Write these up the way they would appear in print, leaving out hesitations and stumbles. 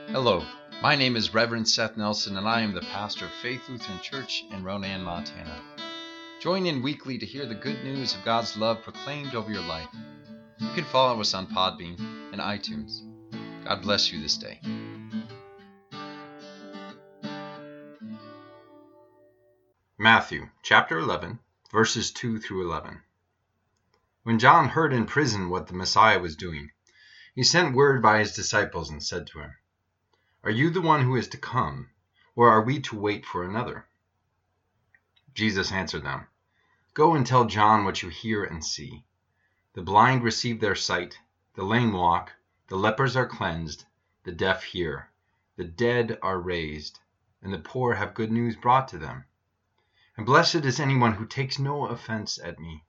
Hello, my name is Reverend Seth Nelson, and I am the pastor of Faith Lutheran Church in Ronan, Montana. Join in weekly to hear the good news of God's love proclaimed over your life. You can follow us on Podbean and iTunes. God bless you this day. Matthew chapter 11, verses 2 through 11. When John heard in prison what the Messiah was doing, he sent word by his disciples and said to him, "Are you the one who is to come, or are we to wait for another?" Jesus answered them, "Go and tell John what you hear and see. The blind receive their sight, the lame walk, the lepers are cleansed, the deaf hear, the dead are raised, and the poor have good news brought to them. And blessed is anyone who takes no offense at me."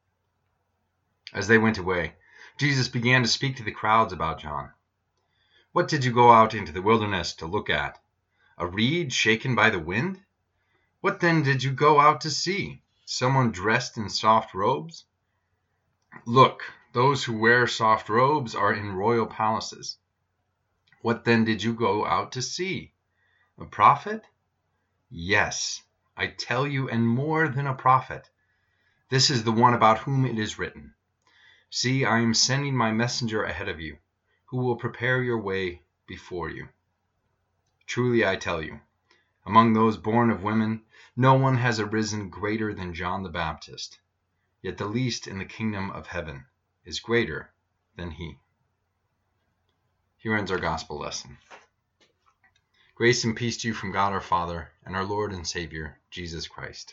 As they went away, Jesus began to speak to the crowds about John. "What did you go out into the wilderness to look at? A reed shaken by the wind? What then did you go out to see? Someone dressed in soft robes? Look, those who wear soft robes are in royal palaces. What then did you go out to see? A prophet? Yes, I tell you, and more than a prophet. This is the one about whom it is written, 'See, I am sending my messenger ahead of you, who will prepare your way before you.' Truly I tell you, among those born of women, no one has arisen greater than John the Baptist, yet the least in the kingdom of heaven is greater than he." Here ends our gospel lesson. Grace and peace to you from God our Father and our Lord and Savior, Jesus Christ.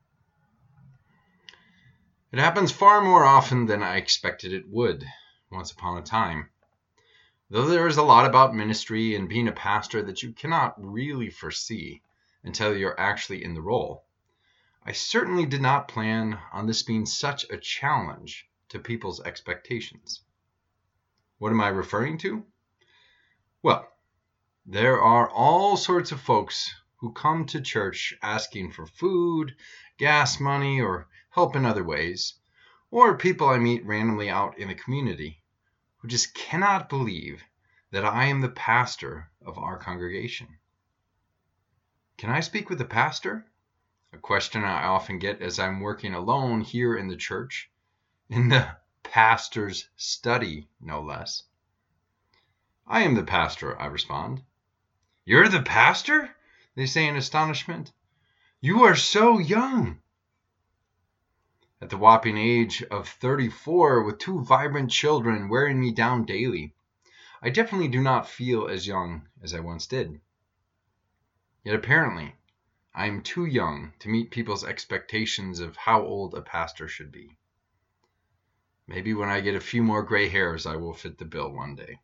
It happens far more often than I expected it would once upon a time. Though there is a lot about ministry and being a pastor that you cannot really foresee until you're actually in the role, I certainly did not plan on this being such a challenge to people's expectations. What am I referring to? Well, there are all sorts of folks who come to church asking for food, gas money, or help in other ways, or people I meet randomly out in the community who just cannot believe that I am the pastor of our congregation. Can I speak with the pastor? A question I often get as I'm working alone here in the church, in the pastor's study, no less. "I am the pastor," I respond. "You're the pastor?" they say in astonishment. "You are so young." At the whopping age of 34, with two vibrant children wearing me down daily, I definitely do not feel as young as I once did. Yet apparently, I am too young to meet people's expectations of how old a pastor should be. Maybe when I get a few more gray hairs, I will fit the bill one day.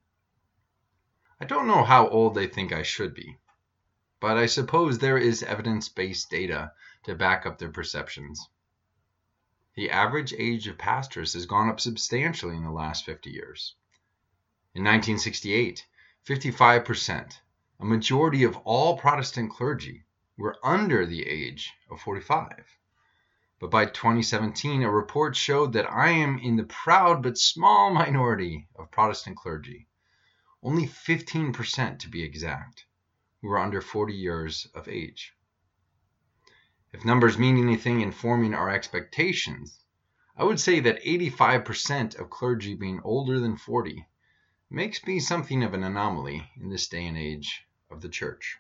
I don't know how old they think I should be, but I suppose there is evidence-based data to back up their perceptions. The average age of pastors has gone up substantially in the last 50 years. In 1968, 55%, a majority of all Protestant clergy, were under the age of 45. But by 2017, a report showed that I am in the proud but small minority of Protestant clergy, only 15% to be exact, who are under 40 years of age. If numbers mean anything in forming our expectations, I would say that 85% of clergy being older than 40 makes me something of an anomaly in this day and age of the church.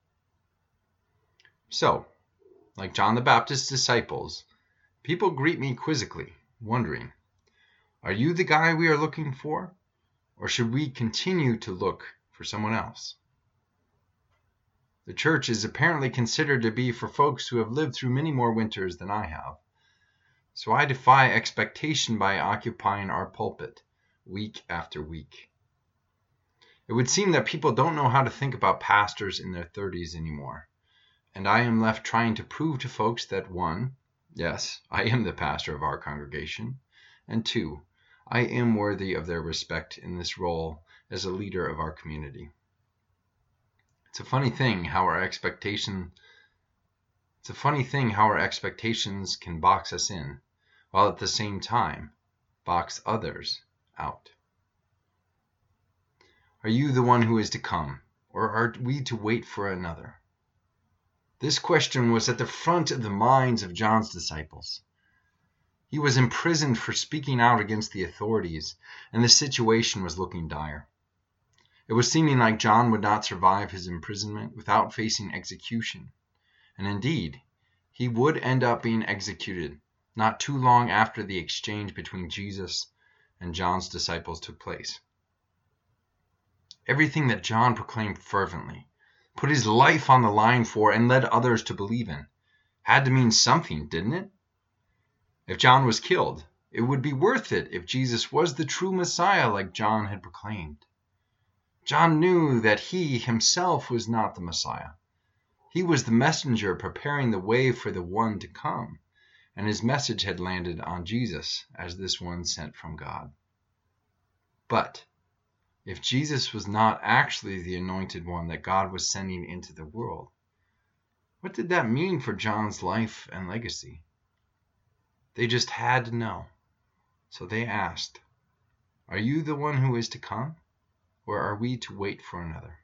So, like John the Baptist's disciples, people greet me quizzically, wondering, "Are you the guy we are looking for? Or should we continue to look for someone else?" The church is apparently considered to be for folks who have lived through many more winters than I have. So I defy expectation by occupying our pulpit week after week. It would seem that people don't know how to think about pastors in their 30s anymore, and I am left trying to prove to folks that 1, yes, I am the pastor of our congregation, and 2, I am worthy of their respect in this role as a leader of our community. It's a funny thing how our expectations can box us in, while at the same time box others out. Are you the one who is to come, or are we to wait for another? This question was at the front of the minds of John's disciples. He was imprisoned for speaking out against the authorities, and the situation was looking dire. It was seeming like John would not survive his imprisonment without facing execution. And indeed, he would end up being executed not too long after the exchange between Jesus and John's disciples took place. Everything that John proclaimed fervently, put his life on the line for, and led others to believe in, had to mean something, didn't it? If John was killed, it would be worth it if Jesus was the true Messiah like John had proclaimed. John knew that he himself was not the Messiah. He was the messenger preparing the way for the one to come, and his message had landed on Jesus as this one sent from God. But if Jesus was not actually the anointed one that God was sending into the world, what did that mean for John's life and legacy? They just had to know. So they asked, "Are you the one who is to come, or are we to wait for another?"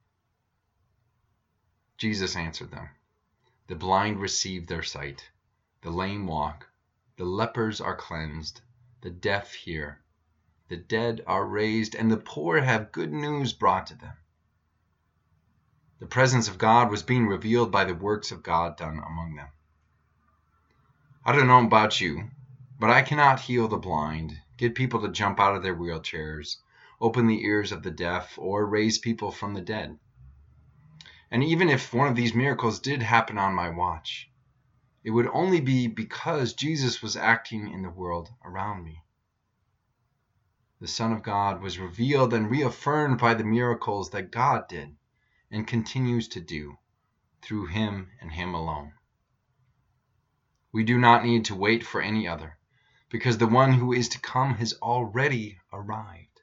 Jesus answered them, "The blind receive their sight, the lame walk, the lepers are cleansed, the deaf hear, the dead are raised, and the poor have good news brought to them." The presence of God was being revealed by the works of God done among them. I don't know about you, but I cannot heal the blind, get people to jump out of their wheelchairs, open the ears of the deaf, or raise people from the dead. And even if one of these miracles did happen on my watch, it would only be because Jesus was acting in the world around me. The Son of God was revealed and reaffirmed by the miracles that God did and continues to do through him and him alone. We do not need to wait for any other, because the one who is to come has already arrived.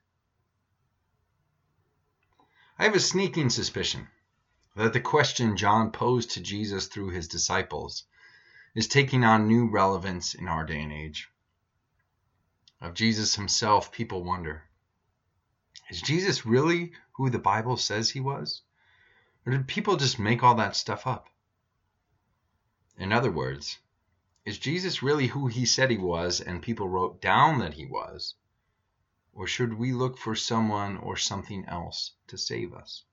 I have a sneaking suspicion that the question John posed to Jesus through his disciples is taking on new relevance in our day and age. Of Jesus himself, people wonder, is Jesus really who the Bible says he was? Or did people just make all that stuff up? In other words, is Jesus really who he said he was and people wrote down that he was? Or should we look for someone or something else to save us?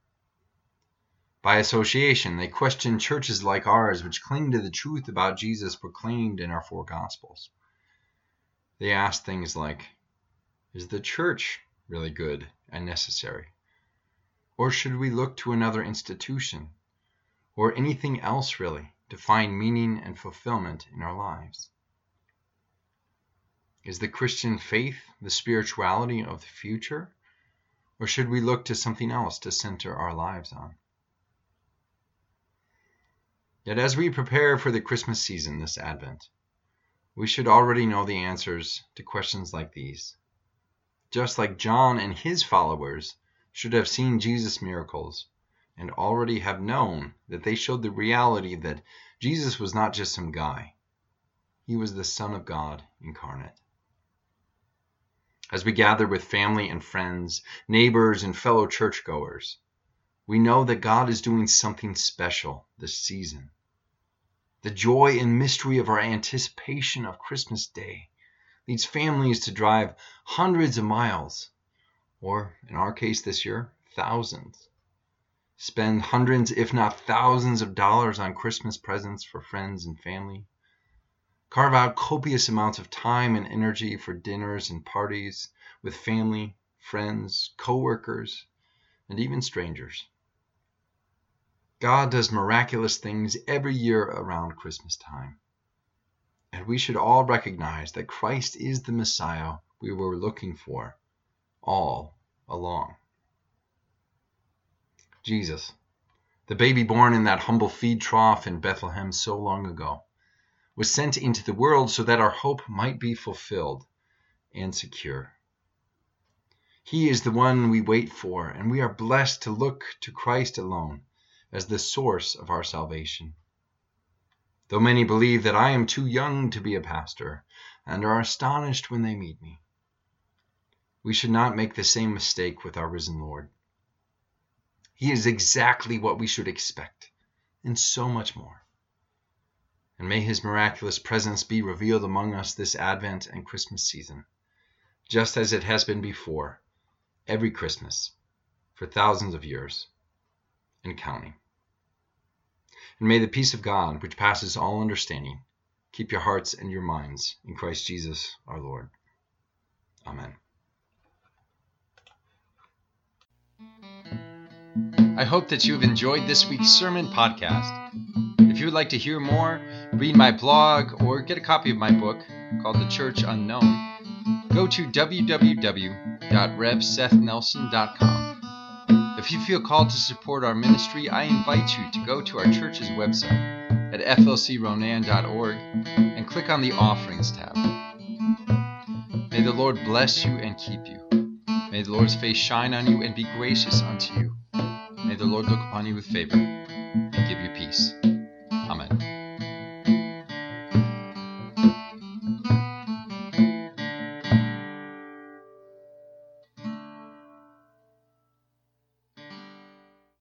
By association, they question churches like ours which cling to the truth about Jesus proclaimed in our four Gospels. They ask things like, is the church really good and necessary? Or should we look to another institution or anything else really to find meaning and fulfillment in our lives? Is the Christian faith the spirituality of the future? Or should we look to something else to center our lives on? Yet as we prepare for the Christmas season this Advent, we should already know the answers to questions like these. Just like John and his followers should have seen Jesus' miracles and already have known that they showed the reality that Jesus was not just some guy. He was the Son of God incarnate. As we gather with family and friends, neighbors and fellow churchgoers, we know that God is doing something special this season. The joy and mystery of our anticipation of Christmas Day leads families to drive hundreds of miles, or in our case this year, thousands. Spend hundreds, if not thousands of dollars on Christmas presents for friends and family. Carve out copious amounts of time and energy for dinners and parties with family, friends, co-workers, and even strangers. God does miraculous things every year around Christmas time. And we should all recognize that Christ is the Messiah we were looking for all along. Jesus, the baby born in that humble feed trough in Bethlehem so long ago, was sent into the world so that our hope might be fulfilled and secure. He is the one we wait for, and we are blessed to look to Christ alone as the source of our salvation. Though many believe that I am too young to be a pastor and are astonished when they meet me, we should not make the same mistake with our risen Lord. He is exactly what we should expect, and so much more. And may his miraculous presence be revealed among us this Advent and Christmas season, just as it has been before, every Christmas, for thousands of years, and counting. And may the peace of God, which passes all understanding, keep your hearts and your minds in Christ Jesus our Lord. Amen. I hope that you have enjoyed this week's sermon podcast. If you would like to hear more, read my blog, or get a copy of my book called The Church Unknown, go to www.revsethnelson.com. If you feel called to support our ministry, I invite you to go to our church's website at flcronan.org and click on the Offerings tab. May the Lord bless you and keep you. May the Lord's face shine on you and be gracious unto you. May the Lord look upon you with favor and give you peace.